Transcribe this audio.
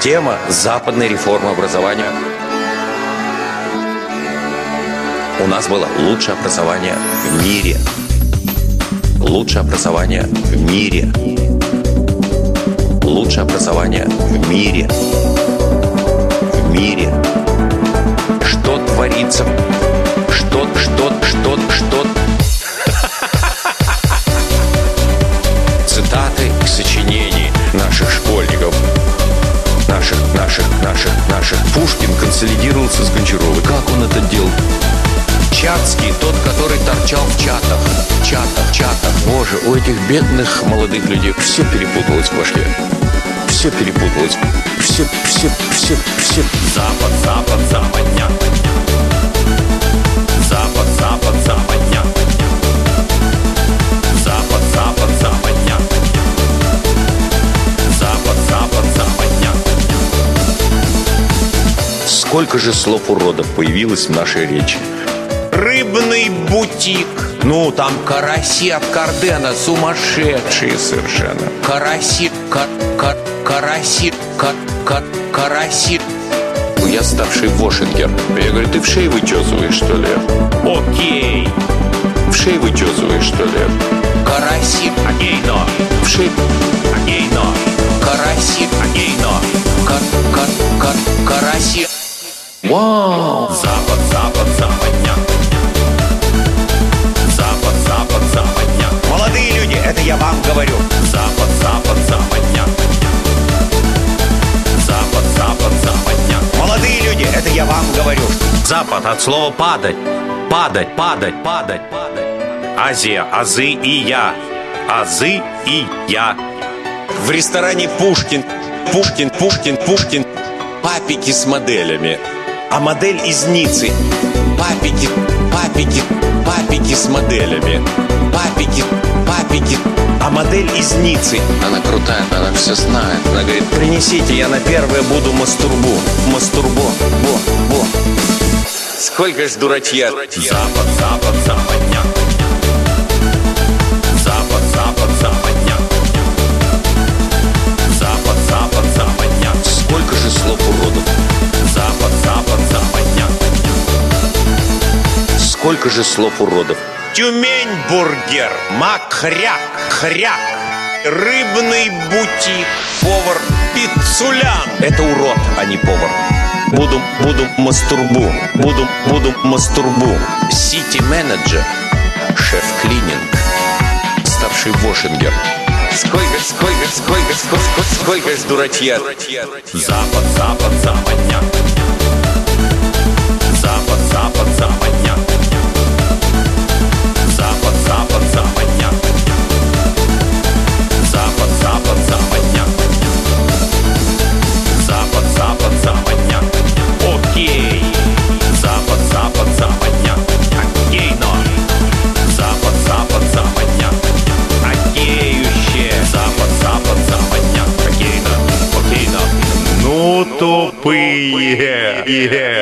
Тема западной реформы образования. У нас было лучшее образование в мире. Лучшее образование в мире. Лучшее образование в мире. В мире. Что творится? Что? Цитаты сочинений наших школьников. Наших. Пушкин консолидировался с Гончаровой. Как он это делал? Чацкий, тот, который торчал в чатах. Боже, у этих бедных молодых людей все перепуталось в башке. Все перепуталось. Все. Запад, западня. Запад, западня. Запад, западня. Запад, западня. Сколько же слов уродов появилось в нашей речи? Рыбный бутик. Ну, там караси от Кардена сумасшедшие совершенно. Караси. Я старший Вошингер. Я говорю, ты в шее вычесываешь, что ли? Окей. В шее вычесываешь, что ли? Караси. Агейно. В шее. Агейно. Караси. Агейно. Караси. Вау. Запад, западня. Запад, западня. Молодые люди, это я вам говорю. Запад, западня. Запад, западня. Молодые люди, это я вам говорю. Запад от слова падать. Падать. Азия, азы и я. Азы и я. В ресторане Пушкин. Папики с моделями. А модель из Ниццы. Папики с моделями. Папики. А модель из Ниццы. Она крутая, она все знает. Она говорит, принесите, я на первое буду мастурбо. Во. Сколько ж дурачья. Запад, западня. Запад, западня. Запад, западня. Сколько же слов уродов. Запад, западня. Сколько же слов уродов. Тюмень-бургер, мак-хряк, рыбный бутик, повар Пиццулян. Это урод, а не повар. Буду мастурбу. Сити-менеджер, шеф-клининг, старший Вошингер. Сколько ж дурачья. Запад, западня. Запад, западня. Запад, западня. Запад, западня. Запад, западня. Окей. Запад, западня. Агейно. Запад, западня. Агеющее. Запад, западня. Агейно. Окейно. Ну, тупые.